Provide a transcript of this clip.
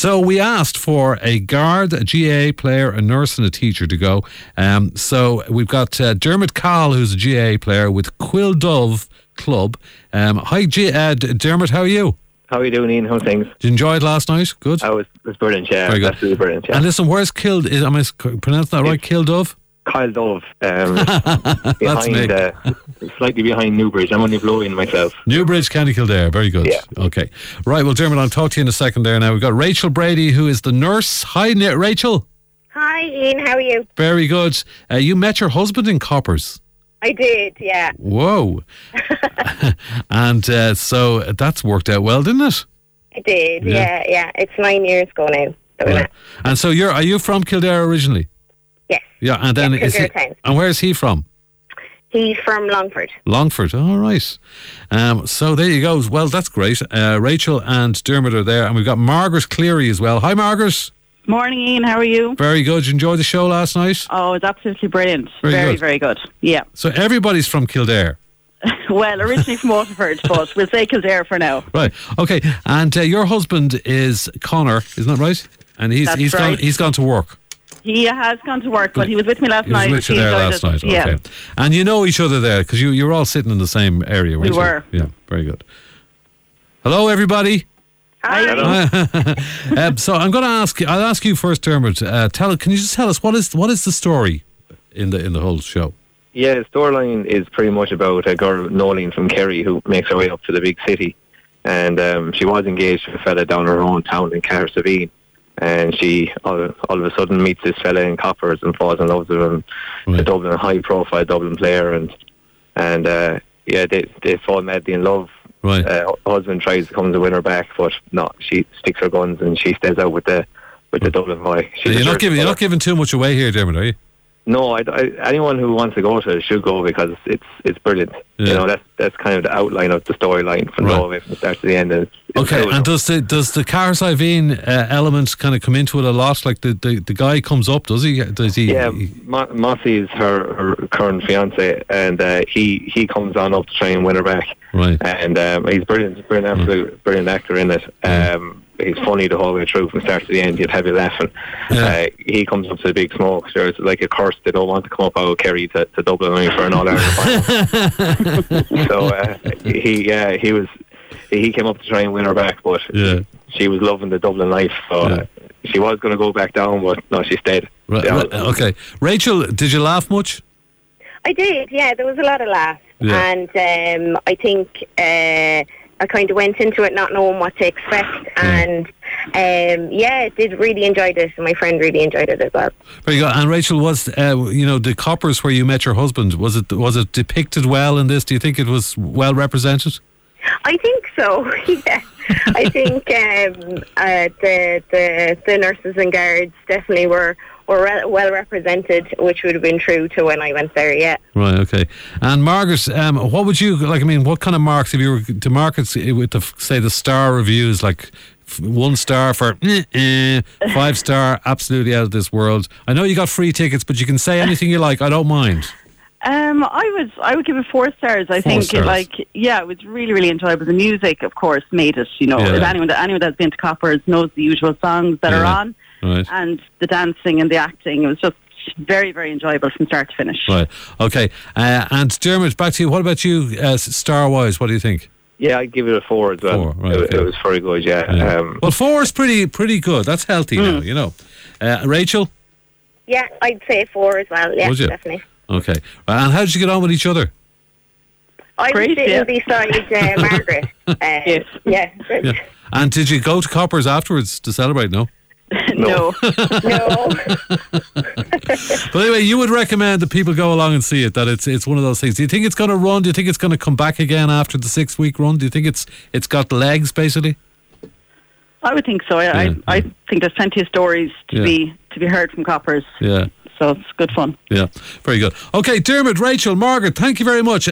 So we asked for a guard, a GAA player, a nurse and a teacher to go. So we've got Dermot Call, who's a GAA player with Quildove Club. Hi, Dermot, how are you? How are you doing, Ian? How's things? Did you enjoy it last night? Good? It was brilliant, yeah. Very good. Absolutely brilliant, yeah. And listen, where's am I pronouncing that right? Quildove? Kyle Dove. That's me. Slightly behind Newbridge. I'm only blowing myself. Newbridge, County Kildare. Very good. Yeah. Okay. Right, well, Dermot, I'll talk to you in a second there now. We've got Rachel Brady, who is the nurse. Hi, Rachel. Hi, Ian. How are you? Very good. You met your husband in Coppers. I did, yeah. Whoa. And so that's worked out well, didn't it? I did, yeah. It's 9 years ago now. Right. And so are you from Kildare originally? Yes. Yeah, and then and where's he from? He's from Longford. Longford, all right. So there you go. Well, that's great. Rachel and Dermot are there, and we've got Margaret Cleary as well. Hi, Margaret. Morning, Ian. How are you? Very good. Did you enjoy the show last night? Oh, it's absolutely brilliant. Very good. Yeah. So everybody's from Kildare. Well, originally from Waterford, but we'll say Kildare for now. Right. Okay. And your husband is Connor, isn't that right? And he's gone to work. He has gone to work, but he was with me last night. He was with you there last night. Okay. Yeah. And you know each other there because you were all sitting in the same area. We were. Yeah. Very good. Hello, everybody. Hi. So I'm going to ask. I'll ask you first, Dermot. Can you just tell us what is the story in the whole show? Yeah, the storyline is pretty much about a girl, Nolene from Kerry, who makes her way up to the big city, and she was engaged to a fella down her own town in Cahersiveen, and she all of a sudden meets this fella in Coppers and falls in love with him. Right. A high-profile Dublin player, and they fall madly in love. Right. Her husband tries to come to win her back, but no, she sticks her guns and she stays out with the Dublin boy. You're not giving too much away here, Dermot, are you? No, anyone who wants to go to it should go because it's brilliant. Yeah. You know, that's kind of the outline of the storyline from all the way from the start to the end. It's okay, cool. and does the Cahersiveen element kind of come into it a lot? Like the guy comes up, does he? Yeah, Mossy is her current fiance, and he comes on up to try and win her back. Right. And he's brilliant, brilliant actor in it. He's funny the whole way through from start to the end. You'd have you laughing. Yeah. He comes up to the big smoke. There's like a curse. They don't want to come up out of Kerry to Dublin for an All-Ireland final. So he came up to try and win her back, but she was loving the Dublin life. So she was going to go back down, but no, she stayed. Right. Okay. Rachel, did you laugh much? I did, yeah. There was a lot of laughs. Yeah. And I think I kind of went into it not knowing what to expect, and did really enjoy this, and my friend really enjoyed it as well. Very good. And Rachel, was the Coppers where you met your husband, was it depicted well in this? Do you think it was well represented? I think so. Yeah, I think the nurses and guards definitely were well represented, which would have been true to when I went there. Yeah. Right. Okay. And Margaret, what would you like? I mean, what kind of marks if you were to mark it with the star reviews, like 1 star for 5 star, absolutely out of this world? I know you got free tickets, but you can say anything you like. I don't mind. I would give it 4 stars. I think it was really, really enjoyable. The music, of course, made it. You know, anyone that's been to Coppers knows the usual songs that are on, right. And the dancing and the acting. It was just very, very enjoyable from start to finish. Right. Okay. And Dermot, back to you. What about you, star-wise? What do you think? Yeah, I'd give it a 4 as well. 4, right, okay. It was very good. Yeah. Well, 4 is pretty good. That's healthy now. You know. Rachel. Yeah, I'd say 4 as well. Yeah, definitely. Okay. And how did you get on with each other? I was sitting beside Margaret. Yes. Yeah. And did you go to Coppers afterwards to celebrate? No. No. But anyway, you would recommend that people go along and see it. That it's one of those things. Do you think it's going to run? Do you think it's going to come back again after the 6-week run? Do you think it's got legs basically? I would think so. I think there's plenty of stories to be heard from Coppers. Yeah. So it's good fun. Yeah, very good. Okay, Dermot, Rachel, Margaret, thank you very much.